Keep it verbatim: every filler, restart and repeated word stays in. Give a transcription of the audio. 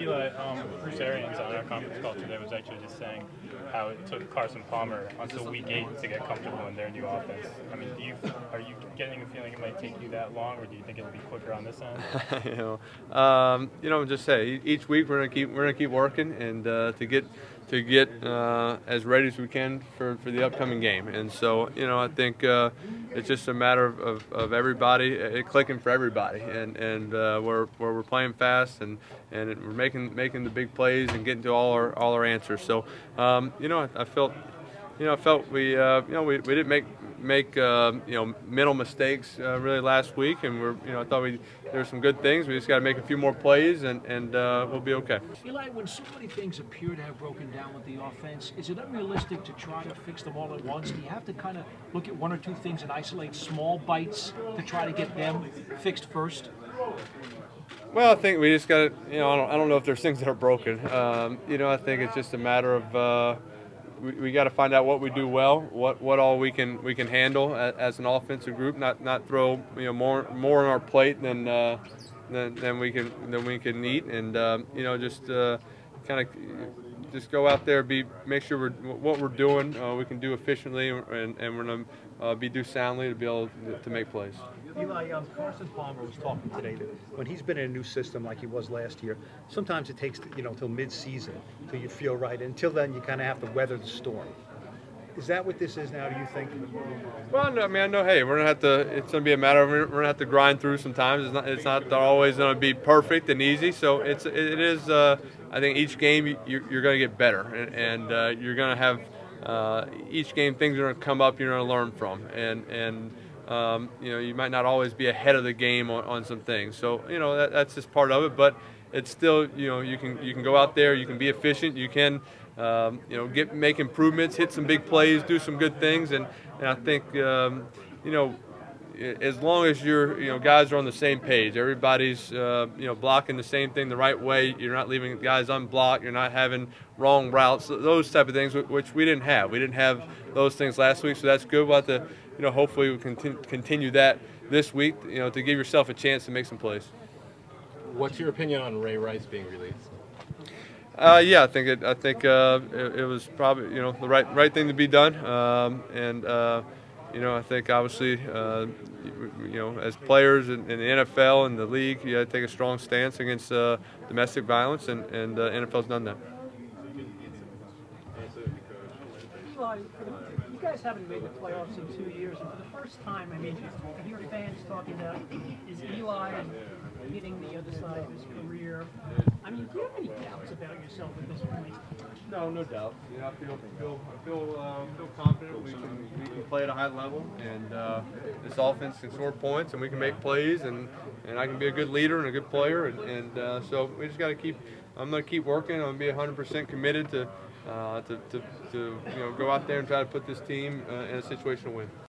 Eli, um, Bruce Arians on our conference call today was actually just saying how it took Carson Palmer until week eight to get comfortable in their new offense. I mean, do you are you getting a feeling it might take you that long, or do you think it'll be quicker on this end? you know, um, you know, just say each week we're gonna keep we're gonna keep working and uh, to get to get uh, as ready as we can for, for the upcoming game. And so, you know, I think uh, it's just a matter of, of, of everybody uh, clicking for everybody, and and uh, where where we're playing fast and and we're making making the big plays and getting to all our all our answers. So, um, you know, I, I felt. You know, I felt we, uh, you know, we, we didn't make make uh, you know mental mistakes uh, really last week, and we're, you know, I thought we there were some good things. We just got to make a few more plays, and and uh, we'll be okay. Eli, when so many things appear to have broken down with the offense, is it unrealistic to try to fix them all at once? Do you have to kind of look at one or two things and isolate small bites to try to get them fixed first? Well, I think we just got to, you know, I don't, I don't know if there's things that are broken. Um, you know, I think it's just a matter of. Uh, We, we got to find out what we do well, what what all we can we can handle as, as an offensive group. Not not throw you know more more on our plate than uh, than, than we can than we can eat, and um, you know just uh, kind of just go out there, be make sure we're what we're doing uh, we can do efficiently, and, and we're gonna uh, be do soundly to be able to, to make plays. Eli, um, Carson Palmer was talking today that when he's been in a new system like he was last year, sometimes it takes you know till mid-season till you feel right. Until then, you kind of have to weather the storm. Is that what this is now? Do you think? Well, no, I mean, I know. Hey, we're gonna have to. It's gonna be a matter of we're gonna have to grind through sometimes. It's not. It's not always gonna be perfect and easy. So it's. It is. Uh, I think each game you, you're gonna get better, and, and uh, you're gonna have uh, each game things are gonna come up. You're gonna learn from, and and. Um, you know, you might not always be ahead of the game on, on some things. So, you know, that, that's just part of it. But it's still, you know, you can you can go out there, you can be efficient, you can, um, you know, get make improvements, hit some big plays, do some good things, and, and I think, um, you know, as long as you're, you know, guys are on the same page, everybody's, uh, you know, blocking the same thing the right way. You're not leaving guys unblocked. You're not having wrong routes. Those type of things, which we didn't have. We didn't have those things last week, so that's good. We'll have to, you know, hopefully we can continue that this week, you know, to give yourself a chance to make some plays. What's your opinion on Ray Rice being released? Uh, yeah, I think it. I think uh, it, it was probably, you know, the right right thing to be done, um, and. Uh, You know, I think obviously, uh, you know, as players in, in the N F L and the league, you got to take a strong stance against uh, domestic violence, and, and uh, N F L's done that. Eli, you guys haven't made the playoffs in two years, and for the first time, I mean, I hear fans talking about, is Eli hitting the other side of his career? I mean, do you have any doubts about yourself at this point? No, no doubt. You know, I feel feel I feel uh, feel confident we can we can play at a high level, and uh, this offense can score points, and we can make plays, and and I can be a good leader and a good player, and, and uh, so we just got to keep. I'm going to keep working. I'm going to be one hundred percent committed to, uh, to to to you know go out there and try to put this team uh, in a situation to win.